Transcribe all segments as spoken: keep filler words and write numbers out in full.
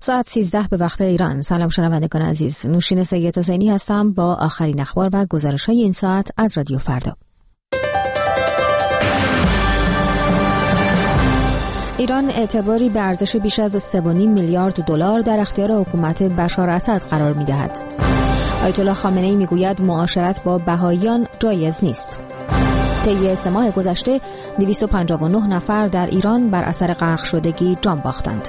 ساعت سیزده به وقت ایران. سلام شنوندگان عزیز، نوشین سید حسینی هستم با آخرین اخبار و گزارش‌های این ساعت از رادیو فردا. ایران اعتباری به ارزش بیش از سه و نیم میلیارد دلار در اختیار حکومت بشار اسد قرار می‌دهد. آیت الله خامنه‌ای میگوید معاشرت با بهائیان جایز نیست. طی سه ماه گذشته دویست و پنجاه و نه نفر در ایران بر اثر غرق شدگی جان باختند.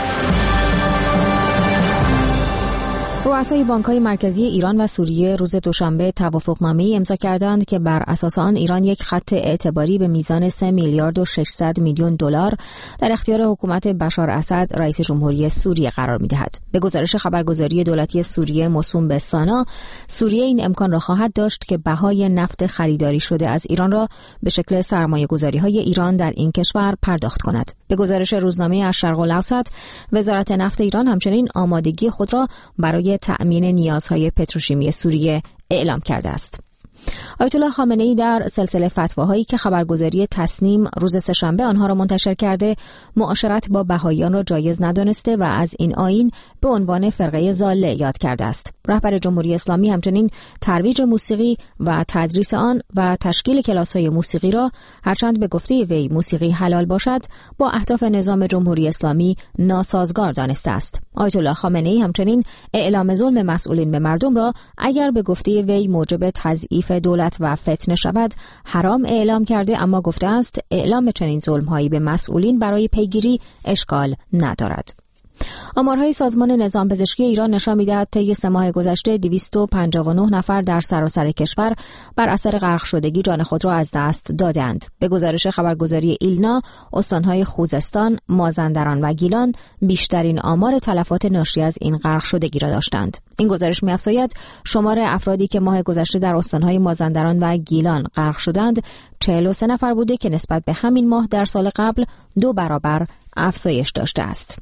رؤسای بانک‌های مرکزی ایران و سوریه روز دوشنبه توافقنامه‌ای امضا کردند که بر اساس آن ایران یک خط اعتباری به میزان سه میلیارد و ششصد میلیون دلار در اختیار حکومت بشار اسد رئیس جمهوری سوریه قرار می‌دهد. به گزارش خبرگزاری دولتی سوریه موسوم به سانا، سوریه این امکان را خواهد داشت که بهای نفت خریداری شده از ایران را به شکل سرمایه‌گذاری‌های ایران در این کشور پرداخت کند. به گزارش روزنامه الشرق الاوسط، وزارت نفت ایران همچنین آمادگی خود را برای تأمین نیازهای پتروشیمی سوریه اعلام کرده است. آیت الله خامنه‌ای در سلسله فتواهایی که خبرگزاری تسنیم روز سه‌شنبه آنها را منتشر کرده، معاشرت با بهائیان را جایز ندانسته و از این آیین به عنوان فرقه ضاله یاد کرده است. رهبر جمهوری اسلامی همچنین ترویج موسیقی و تدریس آن و تشکیل کلاس‌های موسیقی را، هرچند به گفته وی موسیقی حلال باشد، با اهداف نظام جمهوری اسلامی ناسازگار دانسته است. آیت الله خامنه‌ای همچنین اعلام ظلم مسئولین به مردم را اگر به گفته وی موجب تضعیف دولت و فتنه شود حرام اعلام کرده، اما گفته است اعلام چنین ظلم‌هایی به مسئولین برای پیگیری اشکال ندارد. آمارهای سازمان نظام پزشکی ایران نشان می‌دهد طی سه ماه گذشته دویست و پنجاه و نه نفر در سراسر کشور بر اثر غرق شدگی جان خود را از دست دادند. به گزارش خبرگزاری ایلنا، استان‌های خوزستان، مازندران و گیلان بیشترین آمار تلفات ناشی از این غرق شدگی را داشتند. این گزارش می‌افزاید شمار افرادی که ماه گذشته در استان‌های مازندران و گیلان غرق شدند چهل و سه نفر بوده که نسبت به همین ماه در سال قبل دو برابر افزایش داشته است.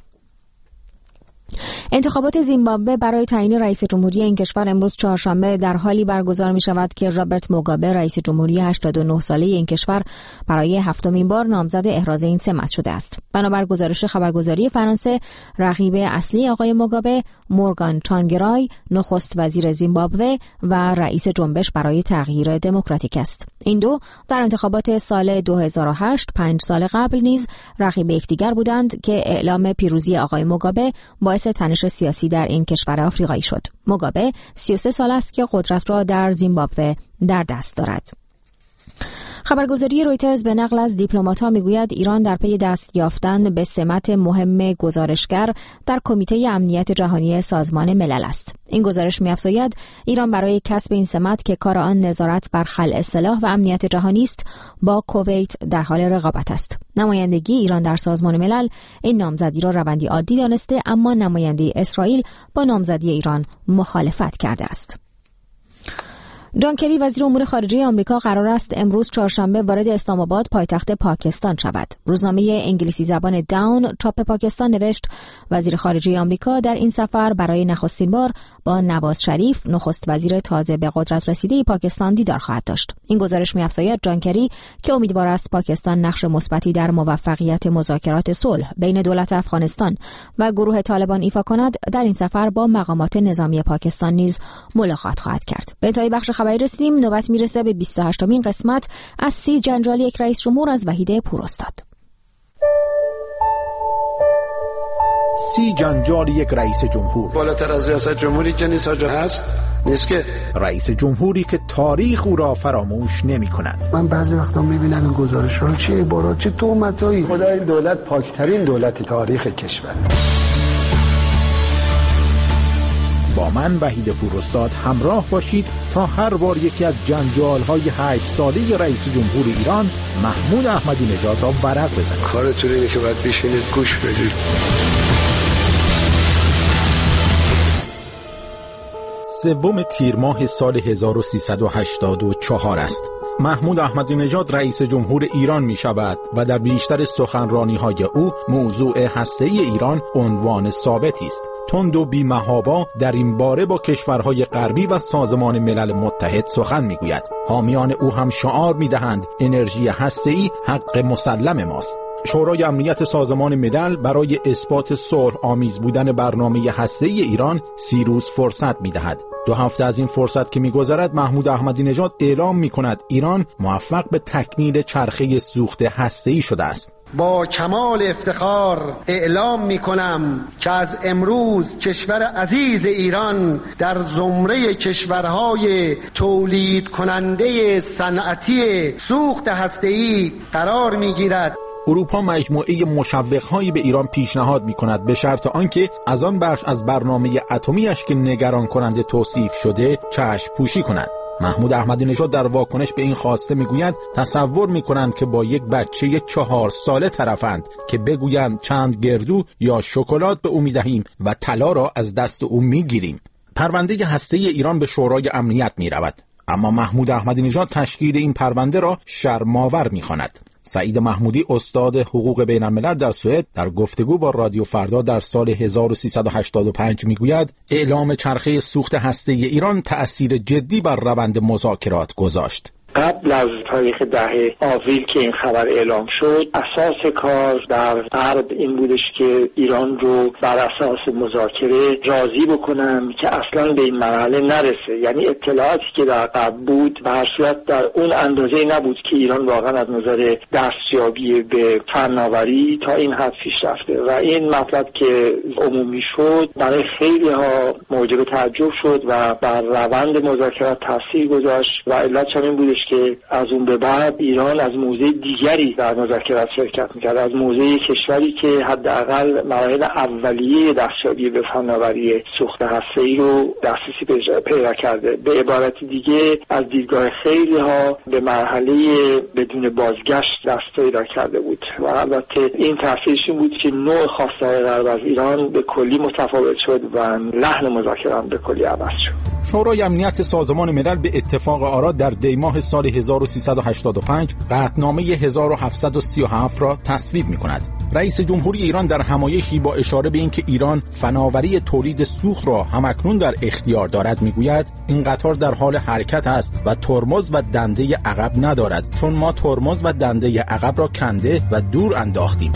انتخابات زیمبابوه برای تعیین رئیس جمهوری این کشور امروز چهارشنبه در حالی برگزار می شود که رابرت موگابه رئیس جمهوری هشتاد و نه ساله این کشور برای هفتمین بار نامزد احراز این سمت شده است. بنابر گزارش خبرگزاری فرانسه، رقیب اصلی آقای موگابه مورگان چانگرای نخست وزیر زیمبابوه و رئیس جنبش برای تغییر دموکراتیک است. این دو در انتخابات سال دو هزار و هشت پنج سال قبل نیز رقیب یکدیگر بودند که اعلام پیروزی آقای موگابه باعث تنش سیاسی در این کشور آفریقایی شد. موگابه سی و سه سال است که قدرت را در زیمبابوه در دست دارد. خبرگزاری رویترز به نقل از دیپلمات‌ها میگوید ایران در پی دست یافتن به سمت مهم گزارشگر در کمیته امنیت جهانی سازمان ملل است. این گزارش می‌افزاید ایران برای کسب این سمت که کار آن نظارت بر خلع سلاح و امنیت جهانی است، با کویت در حال رقابت است. نمایندگی ایران در سازمان ملل این نامزدی را روندی عادی دانسته، اما نماینده اسرائیل با نامزدی ایران مخالفت کرده است. جان کری وزیر امور خارجه آمریکا قرار است امروز چهارشنبه وارد اسلام آباد پایتخت پاکستان شود. روزنامه انگلیسی زبان داون چاپ پاکستان نوشت وزیر خارجه آمریکا در این سفر برای نخستین بار با نواز شریف نخست وزیر تازه به قدرت رسیده پاکستان دیدار خواهد داشت. این گزارش می‌افزاید جان کری که امیدوار است پاکستان نقش مثبتی در موفقیت مذاکرات صلح بین دولت افغانستان و گروه طالبان ایفا کند، در این سفر با مقامات نظامی پاکستان نیز ملاقات خواهد کرد. به انتهای بخش خبری رسیدیم. نوبت میرسه به بیست و هشتمین قسمت از سی جنجال یک رئیس جمهور از وحید پوراستاد. سی جنجال یک رئیس جمهور. بالاتر از ریاست جمهوری که نیست حاجا هست نیست که رئیس جمهوری که تاریخ او را فراموش نمی کند. من بعضی وقتا میبینم این گزارش ها چه عبارات چه تهمتایی. خدا این دولت پاکترین دولت تاریخ کشور. با من وحید پوراستاد همراه باشید تا هر بار یکی از جنجال‌های هشت ساله رئیس جمهور ایران محمود احمدی نژاد را ورق بزنید. کارتون اینه که باید بشینید گوش بدید. سوم تیر ماه سال هزار و سیصد و هشتاد و چهار است. محمود احمدی نژاد رئیس جمهور ایران می شود و در بیشتر سخنرانی‌های او موضوع هسته‌ای ایران عنوان ثابتی است. تند و بی‌محابا در این باره با کشورهای غربی و سازمان ملل متحد سخن میگوید. حامیان او هم شعار میدهند انرژی هسته‌ای حق مسلم ماست. شورای امنیت سازمان ملل برای اثبات صلح آمیز بودن برنامه هسته‌ای ایران سی روز فرصت می‌دهد. دو هفته از این فرصت که می‌گذرد، محمود احمدی نژاد اعلام می‌کند ایران موفق به تکمیل چرخه سوخت هسته‌ای شده است. با کمال افتخار اعلام می‌کنم که از امروز کشور عزیز ایران در زمره کشورهای تولید کننده صنعتی سوخت هسته‌ای قرار می‌گیرد. اروپا مجموعه مشوق‌هایی به ایران پیشنهاد می‌کند به شرط آنکه از آن بخش از برنامه اتمی‌اش که نگران کننده توصیف شده چشم پوشی کند. محمود احمدی نژاد در واکنش به این خواسته میگوید تصور میکنند که با یک بچه چهار ساله طرفند که بگویند چند گردو یا شکلات به او میدهیم و طلا را از دست او میگیریم. پرونده هسته‌ای ایران به شورای امنیت میرود، اما محمود احمدی نژاد تشکیل این پرونده را شرم‌آور میخواند. سعید محمودی استاد حقوق بین الملل در سوئد در گفتگو با رادیو فردا در سال هزار و سیصد و هشتاد و پنج میگوید اعلام چرخه سوخت هسته‌ای ایران تأثیر جدی بر روند مذاکرات گذاشت. قبل از تاریخ ده آوریل که این خبر اعلام شد، اساس کار در غرب این بودش که ایران رو بر اساس مذاکره راضی بکنن که اصلا به این مرحله نرسه. یعنی اطلاعاتی که در غرب بود به هر صورت در اون اندازه نبود که ایران واقعا از نظر دستیابی به فناوری تا این حد پیش رفته و این مطلب که عمومی شد برای خیلی ها موجب تعجب شد و بر روند مذاکرات تاثیر گذاشت و علتش این بودش که از اون به بعد ایران از موضع دیگری در مذاکرات شرکت می‌کرد، از موضع کشوری که حداقل مراحل اولیه دستیابی به فناوری سوخت هسته‌ای رو دسترسی پیدا کرده. به عبارت دیگه از دیدگاه خیلی ها به مرحله بدون بازگشت دست پیدا کرده بود و البته این تاثیرش این بود که نوع خواسته‌های غرب از ایران به کلی متفاوت شد و لحن مذاکرات به کلی عوض شد. شورای امنیت سازمان ملل به اتفاق آرا در دی ماه سال هزار و سیصد و هشتاد و پنج قطعنامه هزار و هفتصد و سی و هفت را تصویب می‌کند. رئیس جمهوری ایران در همایشی با اشاره به اینکه ایران فناوری تولید سوخت را همکنون در اختیار دارد میگوید این قطار در حال حرکت است و ترمز و دنده عقب ندارد، چون ما ترمز و دنده عقب را کنده و دور انداختیم.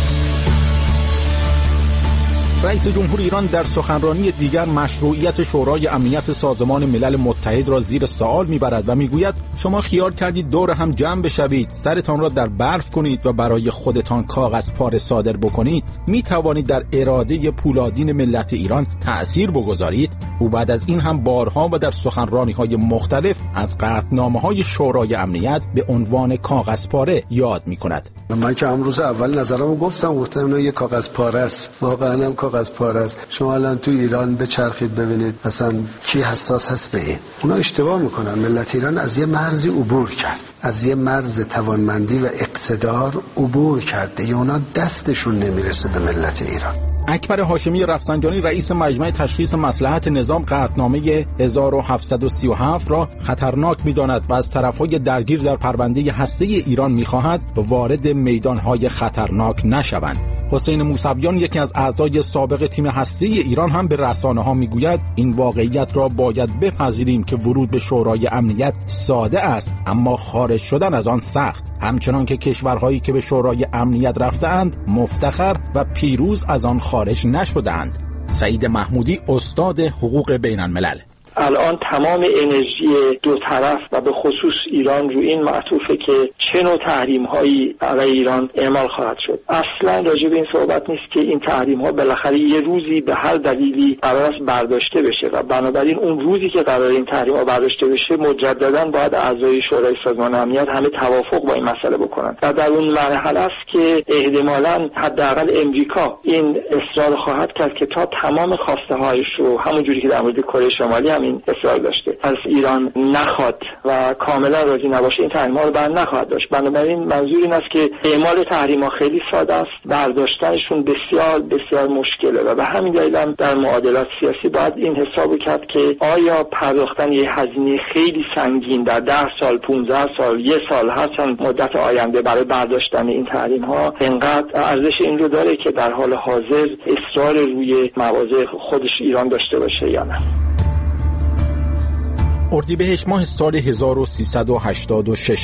رئیس جمهور ایران در سخنرانی دیگر مشروعیت شورای امنیت سازمان ملل متحد را زیر سوال میبرد و میگوید شما خیال کردید دور هم جمع بشوید، سرتان را در برف کنید و برای خودتان کاغذ پاره صادر بکنید میتوانید در اراده پولادین ملت ایران تأثیر بگذارید؟ او بعد از این هم بارها و در سخنرانی‌های مختلف از قطعنامه‌های شورای امنیت به عنوان کاغذ پاره یاد می‌کند. من که امروز اول نظرمو گفتم گفتم اینا یه کاغذ پاره است، واقعا هم کاغذ پاره است. شما الان تو ایران بچرخید ببینید مثلا کی حساس هست به این. اونا اشتباه میکنن. ملت ایران از یه مرزی عبور کرد، از یه مرز توانمندی و اقتدار عبور کرده. یا اونا دستشون نمیرسه به ملت ایران. اکبر هاشمی رفسنجانی رئیس مجمع تشخیص مصلحت نظام قطعنامه هزار و هفتصد و سی و هفت را خطرناک می‌داند و از طرف‌های درگیر در پرونده هسته‌ای ایران می‌خواهد وارد میدان‌های خطرناک نشوند. حسین موسویان یکی از اعضای سابق تیم هسته‌ای ایران هم به رسانه‌ها میگوید این واقعیت را باید بپذیریم که ورود به شورای امنیت ساده است اما خارج شدن از آن سخت، همچنان که کشورهایی که به شورای امنیت رفته‌اند مفتخر و پیروز از آن خارج نشده‌اند. سعید محمودی استاد حقوق بین الملل: الان تمام انرژی دو طرف و به خصوص ایران رو این معطوفه که چه نوع تحریم هایی برای ایران اعمال خواهد شد. اصلا راجع به این صحبت نیست که این تحریم ها بالاخره یه روزی به هر دلیلی قرار است برداشته بشه و بنابراین اون روزی که قرار این تحریم ها برداشته بشه مجددا باید اعضای شورای سازمان امنیت همه توافق با این مسئله بکنن و در اون مرحله است که احتمالاً حداقل امریکا این اصرار خواهد کرد که تا تمام خواسته هایش رو همونجوری که در مورد کره شمالی هم این اصرار داشته از ایران نخواد و کاملا راضی نباشه این تحریم ها رو بر نخواهد داشت. بنابراین منظور این است که اعمال تحریم ها خیلی ساده است، برداشتنشون بسیار بسیار مشکله و به همین دلیل هم در معادلات سیاسی باید این حساب کرد که آیا پرداختن یه هزینه خیلی سنگین در ده سال، پانزده سال، یک سال هر چند مدت آینده برای برداشتن این تحریم ها انقدر ارزش این رو داره که در حال حاضر اصرار روی مواضع خودش ایران داشته باشه یا نه. اردیبهشت ماه سال هزار و سیصد و هشتاد و شش است.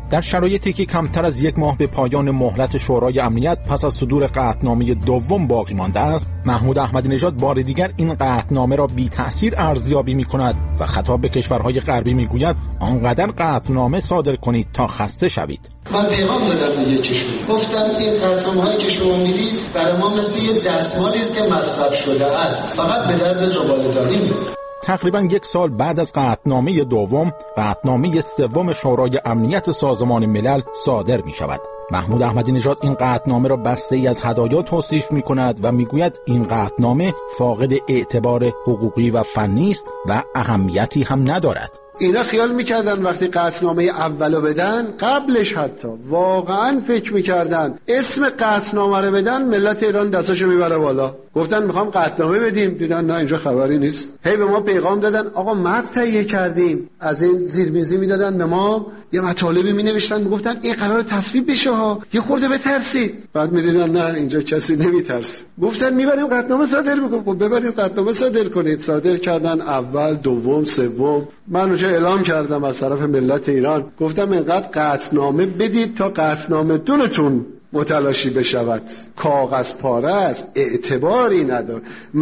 در شرایطی که کمتر از یک ماه به پایان مهلت شورای امنیت پس از صدور قطعنامه دوم باقی مانده است، محمود احمدی نژاد بار دیگر این قطعنامه را بی تأثیر ارزیابی می‌کند و خطاب به کشورهای غربی می‌گوید آنقدر قطعنامه صادر کنید تا خسته شوید. من پیغام دادم به یکیشون، گفتم این قطعنامه‌هایی که شما میدید برای ما مثل یه دستمالی است که مصرف شده است، فقط به درد زباله‌دانی می‌خوره. تقریباً یک سال بعد از قطعنامه دوم، قطعنامه سوم شورای امنیت سازمان ملل صادر می شود. محمود احمدی نژاد این قطعنامه را بسته‌ای از هدایا توصیف می کند و می گوید این قطعنامه فاقد اعتبار حقوقی و فنی است و اهمیتی هم ندارد. اینا خیال میکردن وقتی قطعنامه اولو بدن، قبلش حتی واقعا فکر میکردن اسم قطعنامه رو بدن ملت ایران دستاشو میبره بالا. گفتن میخوام قطعنامه بدیم، دیدن نه اینجا خبری نیست. هی به ما پیغام دادن آقا متن تهیه کردیم، از این زیرمیزی میدادن به ما، یه مطالبی مینوشتن میگفتن این قرار تصویب بشه ها، یه خورده بترسید. بعد میدیدن نه اینجا کسی نمیترسه. گفتن میبریم قطعنامه صادر میکنیم. ببرید قطعنامه صادر کنید. صادر کردن اول، دوم، سوم. من اونجا اعلام کردم از طرف ملت ایران، گفتم اینقدر قطعنامه بدید تا قطعنامه دونتون متلاشی بشود. کاغذ پاره است، اعتباری نداره،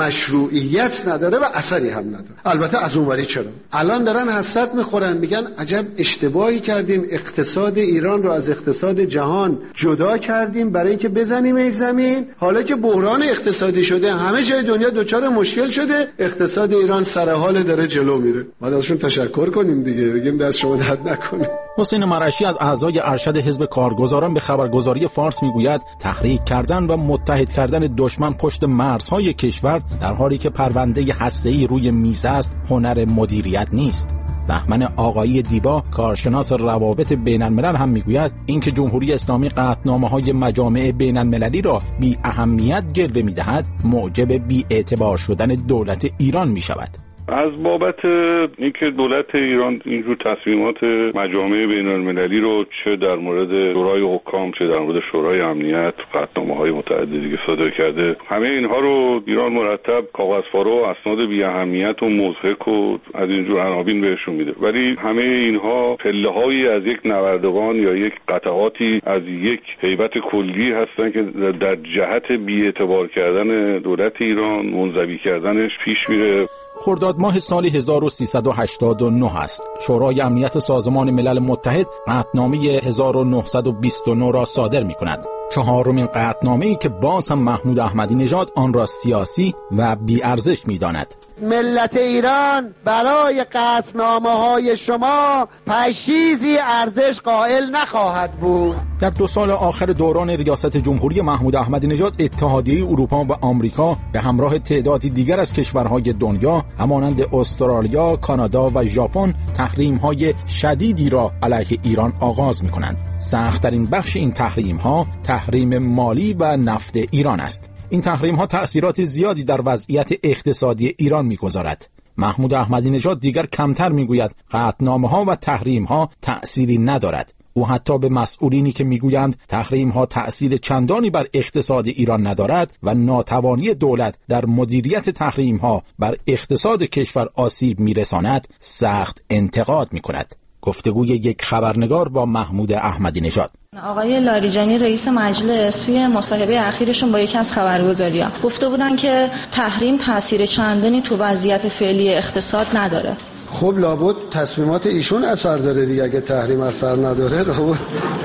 مشروعیت نداره و اثری هم نداره. البته از اونوری چرا الان دارن حسرت میخورن، میگن عجب اشتباهی کردیم، اقتصاد ایران رو از اقتصاد جهان جدا کردیم برای اینکه بزنیم این زمین. حالا که بحران اقتصادی شده، همه جای دنیا دچار مشکل شده، اقتصاد ایران سر حال داره جلو میره. باید ازشون تشکر کنیم دیگه، بگیم دست شما درد نکنه. حسین مرشی از اعضای ارشد حزب کارگزاران به خبرگزاری فارس میگوید تحریک کردن و متحد کردن دشمن پشت مرزهای کشور در حالی که پرونده هسته‌ای روی میز است هنر مدیریت نیست. بهمن آقایی دیبا کارشناس روابط بین الملل هم میگوید اینکه جمهوری اسلامی قطعنامه‌های مجامع بین المللی را بی اهمیت جلوه میدهد موجب بی اعتبار شدن دولت ایران میشود. از بابت اینکه دولت ایران اینجور تصمیمات مجامع بین المللی رو چه در مورد شورای حکام چه در مورد شورای امنیت قطعنامه‌های متعددی که صادر کرده، همه اینها رو ایران مرتب کاغذپاره و اسناد بی اهمیت و مضحک و از اینجور عناوین بهشون میده، ولی همه اینها پله‌هایی از یک نوردبان یا یک قطعاتی از یک هیبت کلی هستن که در جهت بی‌اعتبار کردن دولت ایران، منزوی کردنش پیش میره. خرداد ماه سال هزار و سیصد و هشتاد و نه است. شورای امنیت سازمان ملل متحد قطعنامه هزار و نهصد و بیست و نه را صادر می کند. چهارمین قطعنامه‌ای که باز هم محمود احمدی نژاد آن را سیاسی و بی ارزش می داند. ملت ایران برای قطعنامه‌های شما پشیزی ارزش قائل نخواهد بود. در دو سال آخر دوران ریاست جمهوری محمود احمدی نژاد اتحادیه اروپا و آمریکا به همراه تعدادی دیگر از کشورهای دنیا همانند استرالیا، کانادا و ژاپن تحریم‌های شدیدی را علیه ایران آغاز می‌کنند. سخت‌ترین بخش این تحریم‌ها تحریم مالی و نفت ایران است. این تحریم‌ها تأثیرات زیادی در وضعیت اقتصادی ایران می‌گذارد. محمود احمدی نژاد دیگر کمتر می‌گوید قطعنامه‌ها و تحریم‌ها تأثیری ندارد. او حتی به مسئولینی که میگویند تحریم‌ها تأثیر چندانی بر اقتصاد ایران ندارد و ناتوانی دولت در مدیریت تحریم‌ها بر اقتصاد کشور آسیب میرساند سخت انتقاد میکند. گفتگوی یک خبرنگار با محمود احمدی نژاد. آقای لاریجانی رئیس مجلس توی مصاحبه اخیرشون با یکی از خبرگزاری‌ها گفته بودن که تحریم تأثیر چندانی تو وضعیت فعلی اقتصاد نداره. خب لابد تصمیمات ایشون اثر داره دیگه، اگه تحریم اثر نداره لابد.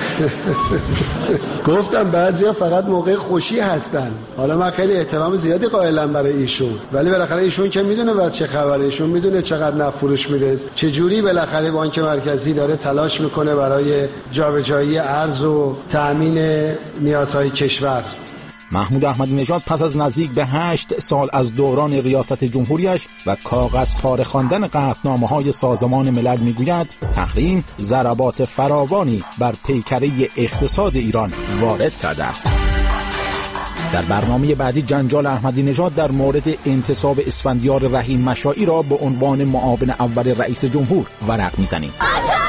گفتم بعضیا فقط موقع خوشی هستن. حالا من خیلی احترام زیادی قائلم برای ایشون، ولی بالاخره ایشون که میدونه بعد چه خبره، ایشون میدونه چقدر نفت فروش میده، چه جوری بالاخره بانک مرکزی داره تلاش میکنه برای جابجایی ارز و تأمین نیازهای کشور. محمود احمدی نژاد پس از نزدیک به هشت سال از دوران ریاست جمهوریش و کاغذ پاره خواندن قطعنامه‌های سازمان ملل میگوید تحریم ضربات فراوانی بر پیکره اقتصاد ایران وارد کرده است. در برنامه بعدی جنجال احمدی نژاد در مورد انتصاب اسفندیار رحیم مشائی را به عنوان معاون اول رئیس جمهور ورق میزنیم.